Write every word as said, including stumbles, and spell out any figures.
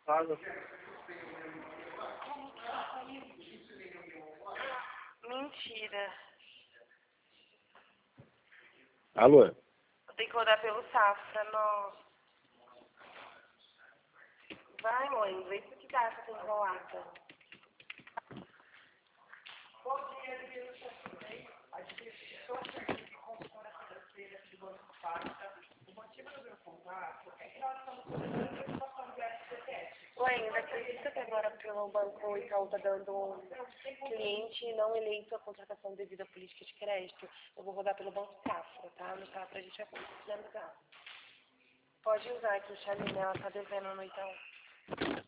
Paga. Mentira. Alô? Tem que rodar pelo Safra, nossa. Vai, mãe, vê se que dá essa temporada. Oi, ainda acredita que agora pelo Banco Itaú tá dando um cliente não eleito a contratação devido à política de crédito? Eu vou rodar pelo Banco Safra, tá? No Safra a gente vai finalizar. Pode usar que o Charlie ela tá devendo no Itaú.